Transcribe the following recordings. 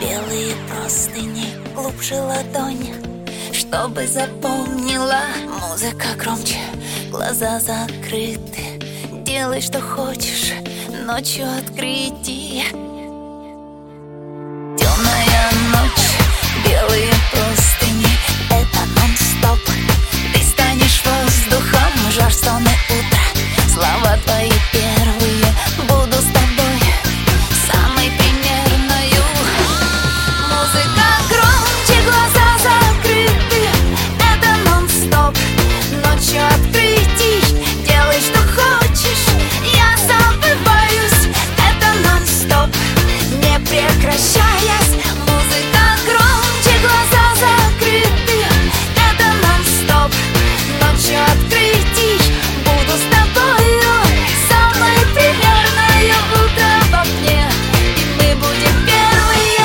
Белые простыни, глубже ладонь, чтобы запомнила. Музыка громче, глаза закрыты. Делай, что хочешь, ночью открытие. Темная ночь, белые простыни, это нон-стоп. Ты станешь воздухом, жар, стоны, утро. Слова твои первые, буду с тобой самой примерною. Музыка громче, глаза закрыты, это нон-стоп. Ночью открытий, делай, что хочешь, я забываюсь, это нон-стоп, не прекращаясь. Музыка громче, глаза закрыты, это нон-стоп. Ночью открытий, буду с тобою самой примерною. Утро в окне, и мы будем первые.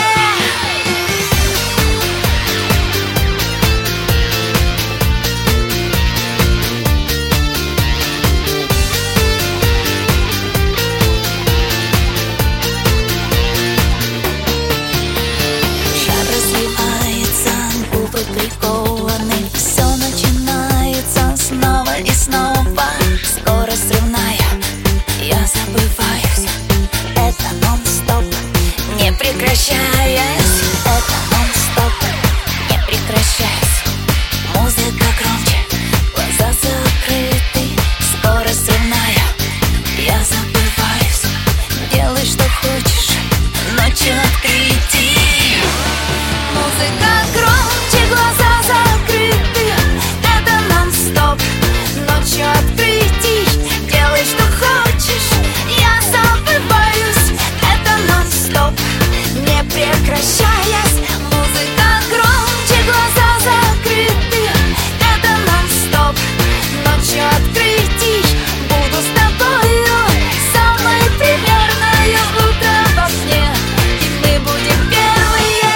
Шар разливается, губы прикованы. Все начинается снова и снова. Скорость взрывная, я забываюсь, это нон-стоп, не прекращаясь. Это нон-стоп, не прекращаясь. Музыка громче, глаза закрыты. Скорость взрывная, я забываюсь. Делай, что хочешь, ночью открытий. Музыка громче, глаза закрыты, это нон-стоп. Ночью открытий, делай, что хочешь, я забываюсь, это нон-стоп, не прекращаясь. Музыка громче, глаза закрыты, это нон-стоп. Ночью открытий, буду с тобою самой примерною. Утро в окне, и мы будем первые.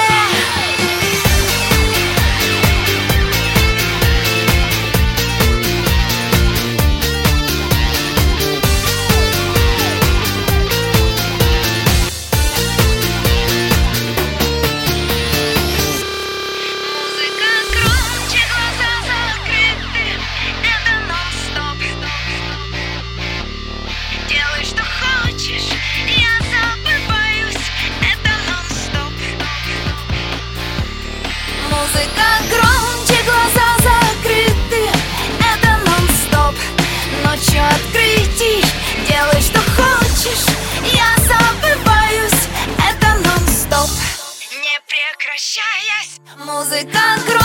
Музыка громче, глаза закрыты, это нон-стоп. Делай, что хочешь, я забываюсь, это нон-стоп. Музыка громче, глаза закрыты, это нон-стоп. Ночью открытий, делай, что хочешь, я забываюсь, это нон-стоп, не прекращаясь. Музыка громче.